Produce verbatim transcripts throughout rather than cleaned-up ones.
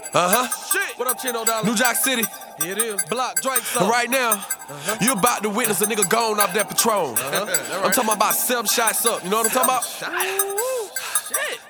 Uh-huh. Shit. What up, Chino Dollar? New Jack City. Here it is. Block, Drake And song. right now, Uh-huh. you about to witness a nigga gone off that Patron. Uh-huh. Right. I'm talking about seven shots up. You know what I'm talking about? Ooh, shit.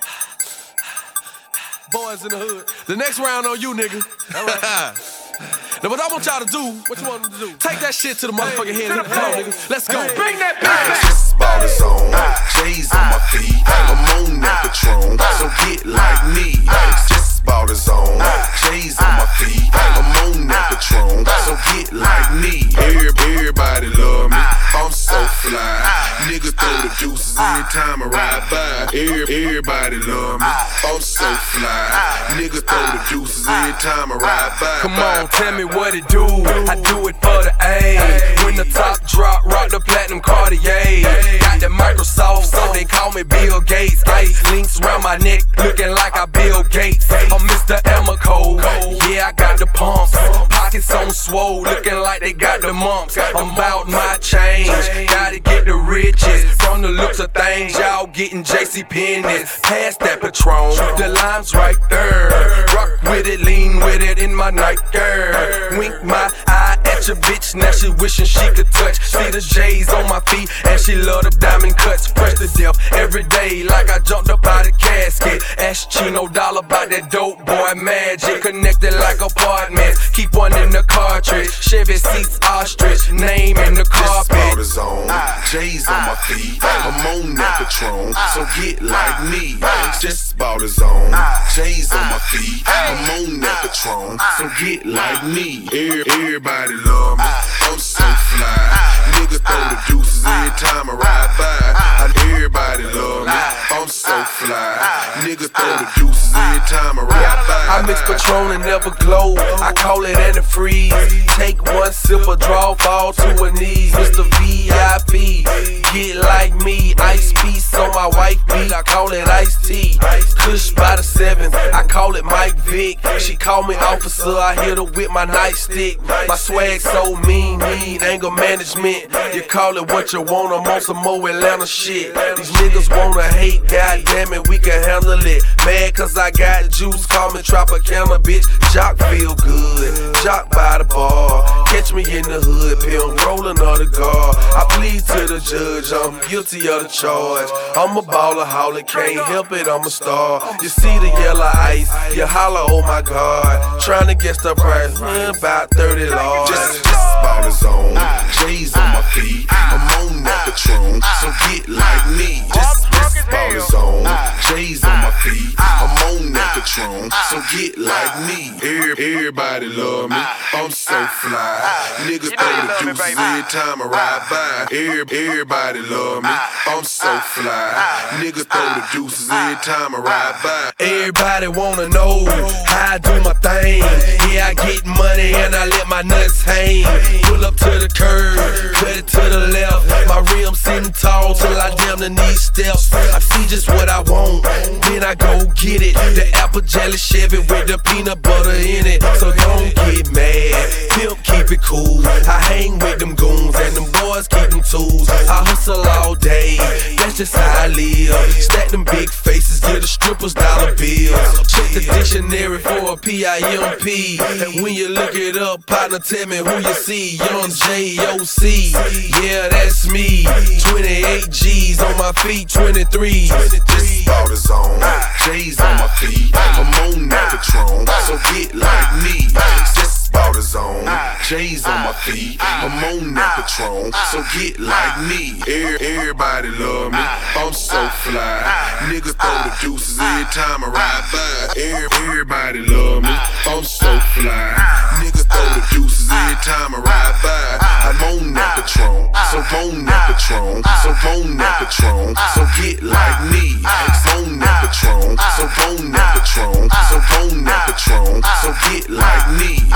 Boys in the hood. The next round on you, nigga. All right. Now what I want y'all to do, What you want them to do? take that shit to the motherfucking head and hit the floor, nigga. Let's go. Bring that bitch Just ball is on, J's on my feet. I'm on that Patron, so get like me. Just ball is on, J's on my feet. I'm on that Patron, so get like me. Everybody love me, I'm so fly. Niggas throw the deuces anytime I ride by. Everybody love me, I'm so fly. Niggas throw the deuces anytime I ride by. Come on, tell me what it do. I do it for the A. When the top drop, rock the platinum Cartier. Got the Microsoft, so they call me Bill Gates. Ice links around my neck, looking like I Bill Gates. I'm Mister Amaco, yeah, I got the pumps. Pockets on swole, looking like they got the mumps. I'm bout my change, gotta get the riches. From the looks of things, y'all getting J C Penney's. Pass that Patron, the lime's right there. Rock with it, lean with it in my night girl. Wink my eye at your bitch, now she wishing she could touch. See the J's on my feet, and she love the diamond cuts. Fresh to death every day, like I jumped up out of casket. Ask Chino Dollar about that dope boy magic. Connected like apartments, keep one in the cartridge. Chevy seats, ostrich, name in the Just ball carpet. is on, J's on my feet. I'm on that Patron, so get like me. Just ball is on, J's on my feet. I'm on that Patron, so get like me. Everybody love me, I'm so fly. Niggas throw the deuces anytime I ride by. Everybody love me, I'm so fly. Niggas throw the deuces anytime I ride by. I mix Patron and never glow, I call it antifreeze. Take one sip of draw, fall to a knees. Mister V I P, get like me. Ice piece on my white beat, I call it iced tea. Kush by the seven, I call it Mike Vick. She call me officer, I hit her with my nightstick. My swag so mean, need anger management. You call it what you want, I'm on some more Atlanta shit. These niggas wanna hate, goddamn it, we can handle it. Mad cause I got juice, call me Tropicana, bitch. Jock feel good, jock by the bar. Catch me in the hood, pimp rolling on the guard. I plead to the judge, I'm guilty of the charge. I'm a baller, howler, can't help it, I'm a star. You see the yellow ice, you holler, oh my god. Tryna guess the price, man, about thirty large. Just, just ball is on, J's on my feet. I'm on that Patron, so get like me. Just, just ball is on, J's on my feet. I'm on that Patron, so get like me. Everybody love me, I'm so fly. Niggas throw the deuces anytime I ride by. Everybody love me, I'm so fly. Niggas throw the deuces anytime I ride by. Everybody wanna know how I do my thing. Yeah, I get money and I let my nuts hang. Pull up to the curb, cut it to the left. My rim sitting tall till I damn the need steps. I see just what I want, then I go get it. The apple jelly Chevy with the peanut butter in it. So don't get mad, pimp keep it cool. I hang with them goons and them boys keep them tools. I hustle all day, that's just how I live. Stack them big faces, get the strippers dollar bills. Check the dictionary for a P I M P. And when you look it up, partner, tell me who you see. Young J O C, yeah, that's me. twenty-eight G's on my feet, twenty-three. Just ball is on, J's on my feet. I'm on that Patron, so get like me. Just ball is on, J's on my feet. I'm on that Patron, so get like me. Everybody love me, I'm so fly. Niggas throw the deuces anytime I ride by. Everybody love me, I'm so fly. Niggas throw the deuces anytime I ride by. I'm on that Patron, so on that Patron, so on that Patron, so get like me. On that Patron, so on that Patron, so on that Patron, so get like me.